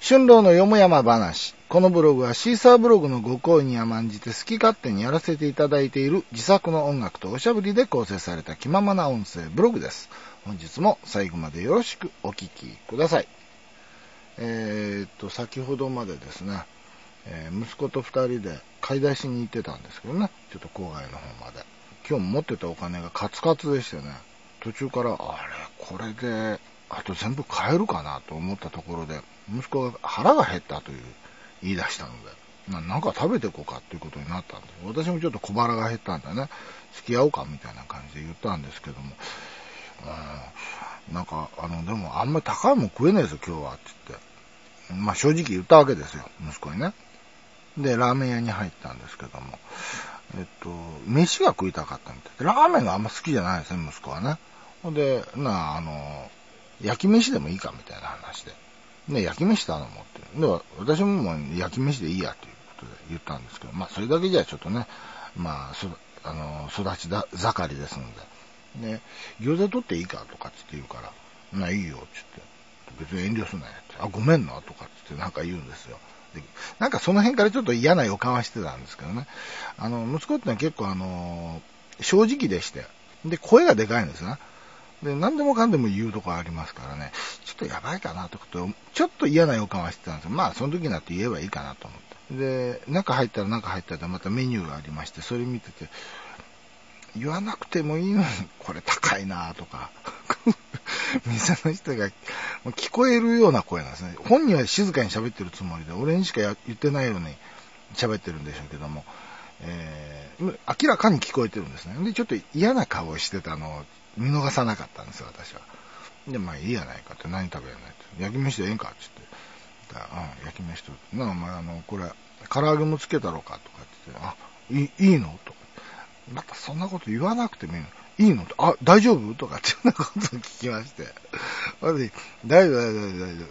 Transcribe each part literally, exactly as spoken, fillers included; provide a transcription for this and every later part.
春郎のよもやま話。このブログはシーサーブログのご好意に甘んじて好き勝手にやらせていただいている自作の音楽とおしゃべりで構成された気ままな音声ブログです。本日も最後までよろしくお聞きください。えー、っと、先ほどまでですね、えー、息子と二人で買い出しに行ってたんですけどね、ちょっと郊外の方まで。今日持ってたお金がカツカツでしてね、途中から、あれ、これで、あと全部買えるかなと思ったところで、息子が腹が減ったという言い出したので、な, なんか食べていこうかっていうことになったんです。私もちょっと小腹が減ったんでね、付き合おうかみたいな感じで言ったんですけども、うん、なんか、あの、でもあんまり高いもん食えねえぞ今日はって言って、まあ正直言ったわけですよ、息子にね。で、ラーメン屋に入ったんですけども、えっと、飯が食いたかったみたいで、ラーメンがあんま好きじゃないですね、息子はね。で、なあ、あの、焼き飯でもいいかみたいな話で。ね、焼き飯頼もうって。で、私ももう焼き飯でいいやということで言ったんですけど、まあそれだけじゃちょっとね、まあ、そあの、育ちだ盛りですので。ね、餃子取っていいかとかって言うから、ないいよって言って、別に遠慮すんなよって、あ、ごめんなとかって言ってなんか言うんですよ。で、なんかその辺からちょっと嫌な予感はしてたんですけどね。あの、息子ってのは結構あの、正直でして、で、声がでかいんですね。で、何でもかんでも言うとこありますからね、ちょっとやばいかなとかと、ちょっと嫌な予感はしてたんですよ。まあ、その時になって言えばいいかなと思って。で、中入ったら中入ったらまたメニューがありまして、それ見てて、言わなくてもいいのに、これ高いなとか、店の人が聞こえるような声なんですね。本人は静かに喋ってるつもりで、俺にしか言ってないように喋ってるんでしょうけども、えー、明らかに聞こえてるんですね。で、ちょっと嫌な顔をしてたのを見逃さなかったんですよ、私は。で、まあいいやないかって、何食べやないって。焼き飯でええんかって言って、うん、焼き飯と、なあ、お前あの、これ、唐揚げもつけたろかとかって言って、あ、いい、いいのとか。またそんなこと言わなくてもいいの。いいのと、あ、大丈夫とかっていうようなことを聞きまして。私、大丈夫、大丈夫、大丈夫って言って、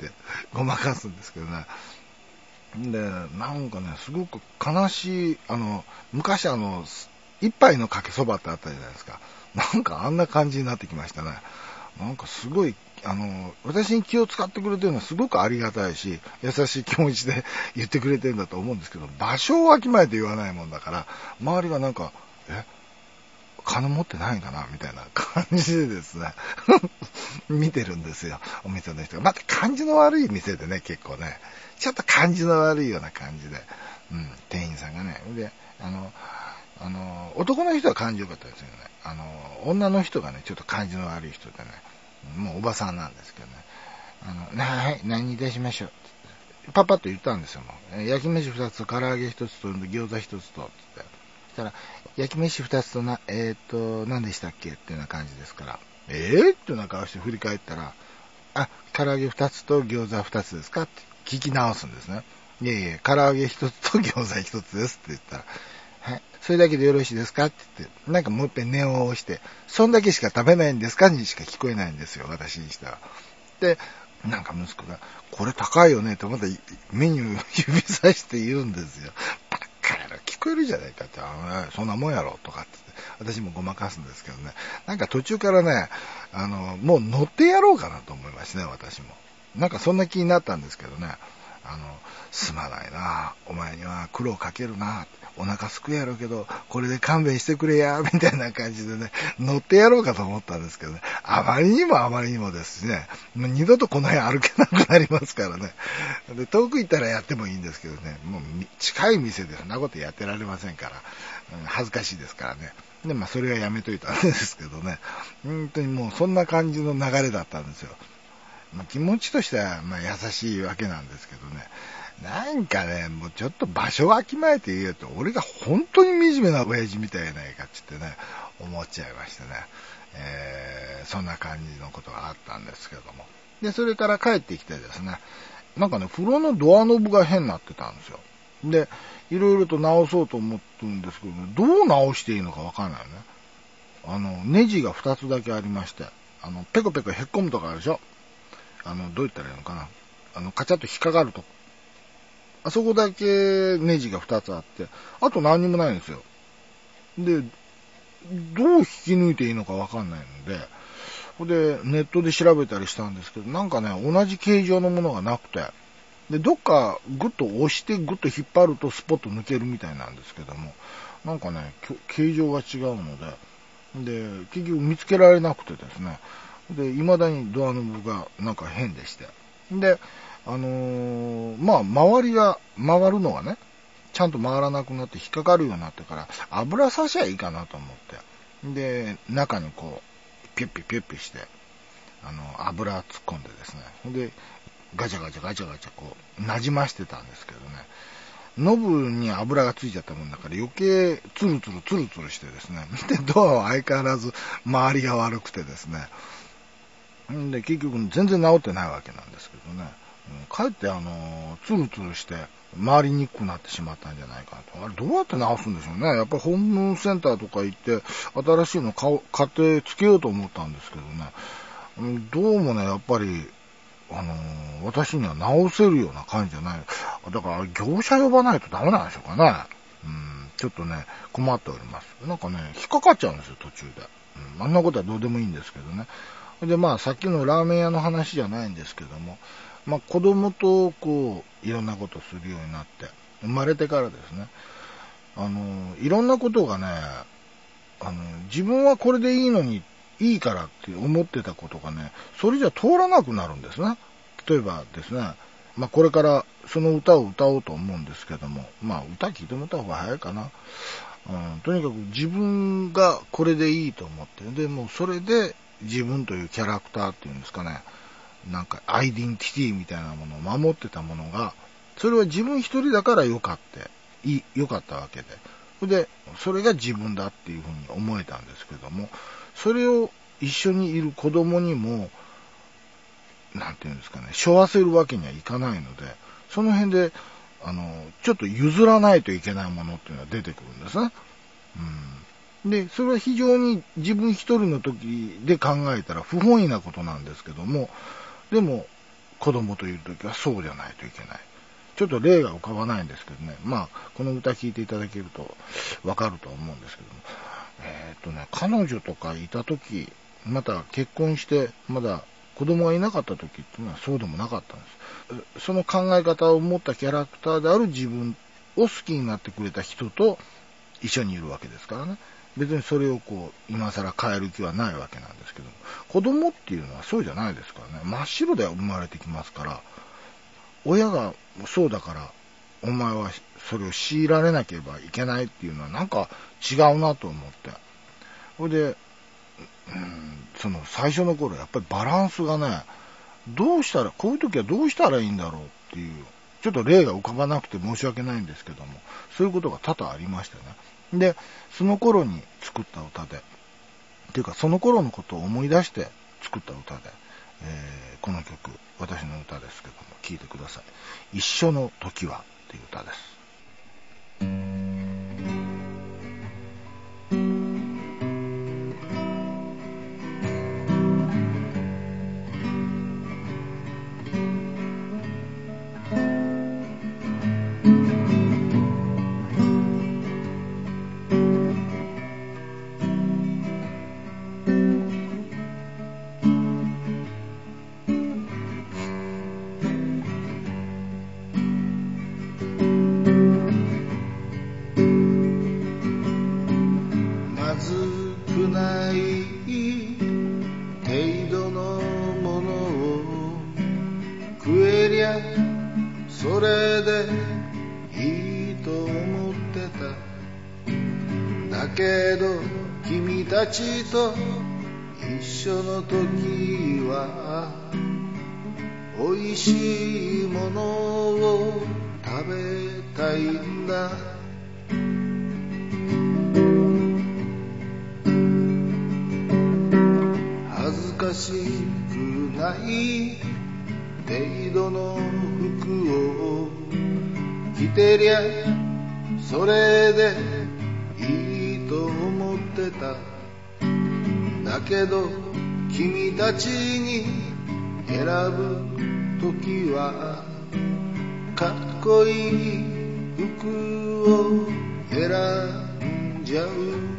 ごまかすんですけどね。で、なんかね、すごく悲しい、あの、昔あの、一杯のかけそばってあったじゃないですか。なんかあんな感じになってきましたね。なんかすごい、あの、私に気を使ってくれてるのはすごくありがたいし、優しい気持ちで言ってくれてるんだと思うんですけど、場所をわきまえて言わないもんだから、周りがなんか、え金持ってないかなみたいな感じでですね、見てるんですよ、お店の人が。また感じの悪い店でね、結構ね、ちょっと感じの悪いような感じで、うん、店員さんがね。で、あの、あの、男の人は感じよかったですよね。あの、女の人がね、ちょっと感じの悪い人でね、もうおばさんなんですけどね、あの、はい、何にいたしましょうってってパパッと言ったんですよ、もう。焼き飯二つと唐揚げ一つと餃子一つと、って言って。そしたら、焼き飯二つとな、えっ、ー、と、何でしたっけっていうような感じですから、えーっていうような顔して振り返ったら、あ、唐揚げ二つと餃子二つですかって聞き直すんですね。いやいや、唐揚げ一つと餃子一つですって言ったら、はい、それだけでよろしいですかって言って、なんかもう一遍念を押して、そんだけしか食べないんですかにしか聞こえないんですよ、私にしては。で、なんか息子が、これ高いよねってまたメニュー指さして言うんですよ。バカ野郎、聞こえるじゃないかって、あの、そんなもんやろとかって。私もごまかすんですけどね。なんか途中からね、あの、もう乗ってやろうかなと思いましたね、私も。なんかそんな気になったんですけどね。あの、すまないな、お前には苦労かけるな、お腹すくやろうけど、これで勘弁してくれや、みたいな感じでね、乗ってやろうかと思ったんですけどね、あまりにもあまりにもですしね、もう二度とこの辺歩けなくなりますからね。で、遠く行ったらやってもいいんですけどね、もう近い店でそんなことやってられませんから、うん、恥ずかしいですからね。で、まあそれはやめといたんですけどね、本当にもうそんな感じの流れだったんですよ。まあ、気持ちとしてはまあ優しいわけなんですけどね、なんかね、もうちょっと場所をわきまえて言うと、俺が本当に惨めな親父みたいやないかって言ってね、思っちゃいましてね、えー、そんな感じのことがあったんですけども。で、それから帰ってきてですね、なんかね、風呂のドアノブが変になってたんですよ。で、いろいろと直そうと思ってるんですけどね、どう直していいのかわかんないよね。あの、ネジがふたつだけありまして、あの、ペコペコへっこむとかあるでしょ。あの、どう言ったらいいのかな。あの、カチャッと引っかかると。あそこだけネジがふたつあって、あと何にもないんですよ。で、どう引き抜いていいのかわかんないので、これでネットで調べたりしたんですけど、なんかね、同じ形状のものがなくて、 で、どっかグッと押してグッと引っ張るとスポッと抜けるみたいなんですけども、なんかね、形状が違うので、で、結局見つけられなくてですね、で、未だにドアノブがなんか変でして。で、あのー、まあ、周りが回るのがね、ちゃんと回らなくなって引っかかるようになってから、油刺しゃいいかなと思って。で、中にこう、ピュッピュッピュッピュして、あの、油突っ込んでですね。で、ガチャガチャガチャガチャこう、馴染ましてたんですけどね。ノブに油がついちゃったもんだから余計ツルツルツルツルしてですね。で、ドアは相変わらず周りが悪くてですね。で、結局全然治ってないわけなんですけどね。かえってあの、ツルツルして回りにくくなってしまったんじゃないかと。あれどうやって直すんでしょうね。やっぱりホームセンターとか行って新しいの買ってつけようと思ったんですけどね。どうもね、やっぱりあのー、私には直せるような感じじゃない。だから業者呼ばないとダメなんでしょうかね。うん、ちょっとね、困っております。なんかね、引っかかっちゃうんですよ、途中で。うん、あんなことはどうでもいいんですけどね。で、まあ、さっきのラーメン屋の話じゃないんですけども、まあ、子供とこう、いろんなことするようになって、生まれてからですね、あのー、いろんなことがね、あのー、自分はこれでいいのに、いいからって思ってたことがね、それじゃ通らなくなるんですね。例えばですね、まあこれからその歌を歌おうと思うんですけども、まあ歌聴いてもらった方が早いかな。うん、とにかく自分がこれでいいと思って、で、もうそれで自分というキャラクターっていうんですかね、なんかアイデンティティみたいなものを守ってたものが、それは自分一人だから良かった、いい、良かったわけで。で、それが自分だっていうふうに思えたんですけども、それを一緒にいる子供にも、なんていうんですかね、背負わせるわけにはいかないので、その辺で、あの、ちょっと譲らないといけないものっていうのは出てくるんですね。うん。で、それは非常に自分一人の時で考えたら不本意なことなんですけども、でも、子供といる時はそうじゃないといけない。ちょっと例が浮かばないんですけどね。まあ、この歌聴いていただけるとわかると思うんですけども。えーっとね、彼女とかいた時、また結婚してまだ子供がいなかった時っていうのはそうでもなかったんです。その考え方を持ったキャラクターである自分を好きになってくれた人と一緒にいるわけですからね。別にそれをこう今更変える気はないわけなんですけども、子供っていうのはそうじゃないですからね。真っ白で生まれてきますから、親がそうだからお前はそれを強いられなければいけないっていうのはなんか違うなと思って。それで、うん、その最初の頃やっぱりバランスがね、どうしたら、こういう時はどうしたらいいんだろうっていう、ちょっと例が浮かばなくて申し訳ないんですけども、そういうことが多々ありましてね。で、その頃に作った歌で、っていうかその頃のことを思い出して作った歌で、えー、この曲、私の歌ですけども、聴いてください。一緒の時はっていう歌です。 それでいいと思ってた。だけど君たちと一緒の時は美味しいものを食べたいんだ。恥ずかしくない程度の服を着てりゃそれでいいと思ってた。だけど君たちに選ぶときはかっこいい服を選んじゃう。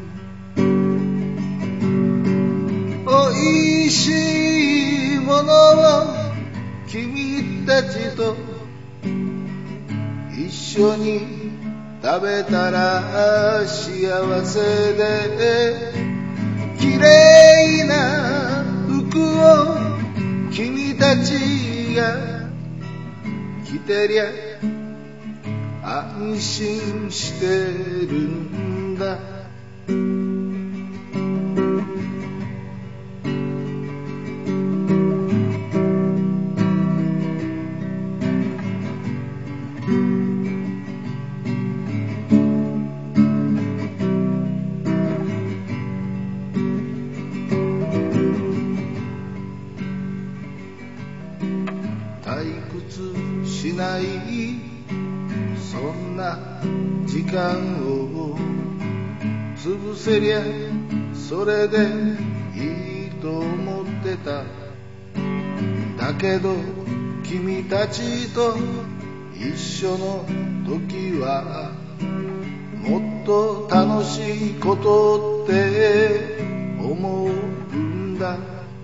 おいしいものを君たちと一緒に食べたら幸せで綺麗な服を君たちが着てりゃ安心してるんだ退屈しないそんな時間を潰せりゃそれでいいと思ってただけど君たちと一緒の時はもっと楽しいことって思うんだ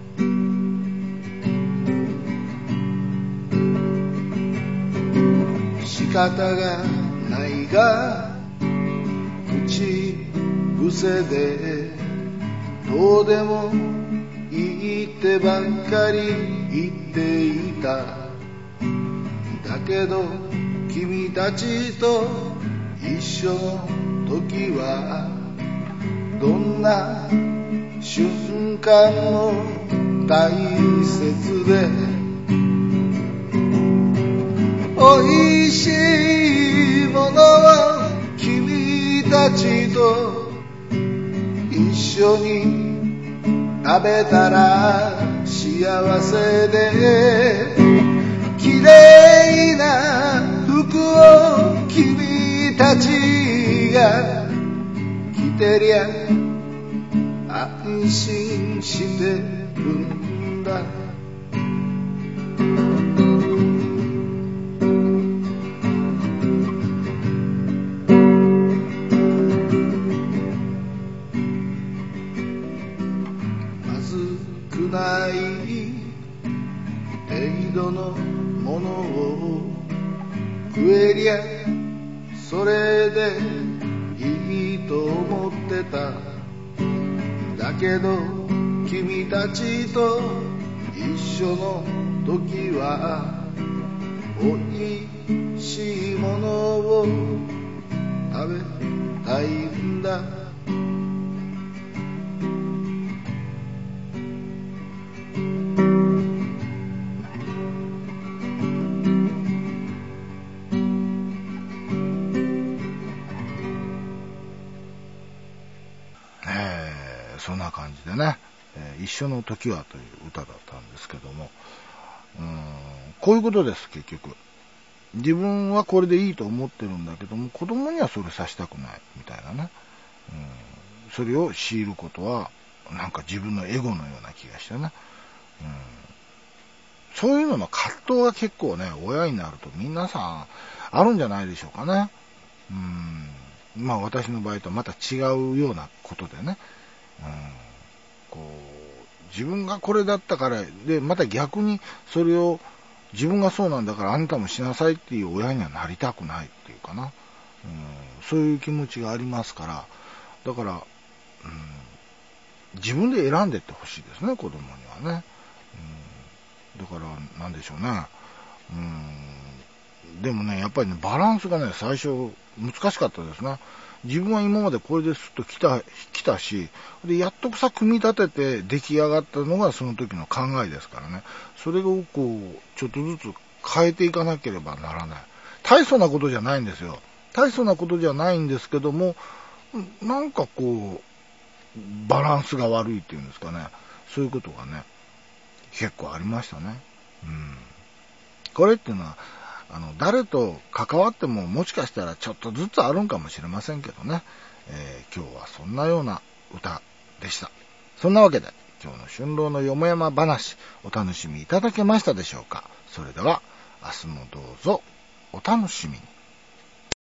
仕方がないが口癖でどうでもいいってばっかり言っていただけど君たちと一緒の時はどんな瞬間も大切で美味しいものを君たちと一緒に食べたら幸せで綺麗な服を君たちが着てりゃ安心してるんだない程度のものを食えりゃそれでいいと思ってただけど君たちと一緒の時はおいしいものを食べたいんだそんな感じでね、えー、一緒の時はという歌だったんですけども、うーんこういうことです。結局自分はこれでいいと思ってるんだけども子供にはそれさせたくないみたいなね、うんそれを強いることはなんか自分のエゴのような気がしてね、うん、そういうのの葛藤が結構ね親になると皆さんあるんじゃないでしょうかね。うんまあ私の場合とまた違うようなことでね、うん、こう自分がこれだったからでまた逆にそれを自分がそうなんだからあんたもしなさいっていう親にはなりたくないっていうかな、うん、そういう気持ちがありますからだから、うん、自分で選んでってほしいですね子供にはね、うん、だからなんでしょうね、うん、でもねやっぱりねバランスがね最初難しかったですね。自分は今までこれですっと来た、来たし、で、やっとさ、組み立てて出来上がったのがその時の考えですからね。それをこう、ちょっとずつ変えていかなければならない。大層なことじゃないんですよ。大層なことじゃないんですけども、なんかこう、バランスが悪いっていうんですかね。そういうことがね、結構ありましたね。うん。これっていうのは、あの誰と関わってももしかしたらちょっとずつあるんかもしれませんけどね、えー、今日はそんなような歌でした。そんなわけで今日の春郎のよもやま話お楽しみいただけましたでしょうか。それでは明日もどうぞお楽しみに。